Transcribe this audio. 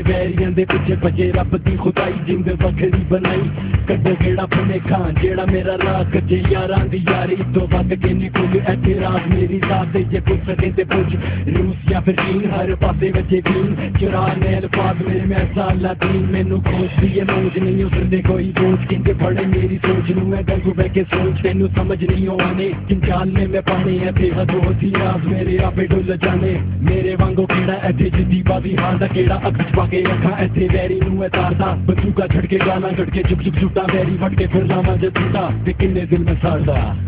ਵੈਰੀਆਂ ਦੇ ਪਿੱਛੇ ਭਜੇ ਰੱਬ ਦੀ ਖੁਦਾਈ ਜਿੰਦ ਵੱਖਰੀ ਬਣਾਈ ਕੱਢ ਕਿਹੜਾ ਭੁਲੇਖਾ ਜਿਹੜਾ ਮੇਰਾ ਰਾਹ ਕੱਜੇ ਯਾਰਾਂ ਦੀ ਯਾਰੀ ਤੋਂ ਵੱਧ ਕੇ ਨਹੀਂ ਕੋਈ ਇੱਥੇ ਰਾਤ ਮੇਰੀ ਜ਼ਾਤ ਦੇ ਜੇ ਪੁੱਛ ਸਕੇ ਤੇ ਪੁੱਛ ਰੂਸ ਜਾਂ ਫਿਰ ਚੀਨ ਹਰ ਪਾਸੇ ਵਜੇ ਵੀਨ ਚੁਰਾ ਨੇ ਅਲਫਾਜ਼ ਮੇਰੇ ਮੈਂ ਸਾਲਾ ਦੀਨ ਮੈਨੂੰ ਖੋਜਦੀ ਏ ਮੌਜ ਨਹੀਂ ਉਸਦੇ ਕੋਈ ਦੋਸਤ ਕਿੰਦੇ ਫੜੇ ਮੇਰੀ ਸੋਚ ਨੂੰ ਮੈਂ ਗਲੂ ਬਹਿ ਕੇ ਸੋਚ ਤੈਨੂੰ ਸਮਝ ਨਹੀਂ ਆਉਣੇ ਜੰਜਾਲ ਨੇ ਮੈਂ ਪਾਣੇ ਇੱਥੇ ਹਦੋਸੀ ਰਾਜ਼ ਮੇਰੇ ਆਪੇ ਡੁੱਲ ਜਾਣੇ ਮੇਰੇ ਵਾਂਗੋ ਕਿਹੜਾ ਇੱਥੇ ਜਿੱਦੀ ਬਾਜ਼ੀ ਹਾਰਦਾ ਕਿਹੜਾ ਅੱਖ ਚ ਪਾ ਕੇ ਅੱਖਾਂ ਇੱਥੇ ਵੈਰੀ ਨੂੰ ਮੈਂ ਤਾਰਦਾ ਬੰਦੂਕਾ ਛੱਡ ਕੇ ਗਾਲਾਂ ਕੱਢ ਕੇ ਚੁੱਪ ਚੁੱਪ ਛੁੱਟਾ ਵੈਰੀ ਵੱਟ ਕੇ ਫਿਰ ਲਾਵਾਂ ਜੱਟਾ ਤੇ ਕਿੰਨੇ ਦਿਲ ਮੈਂ ਸਾੜਦਾ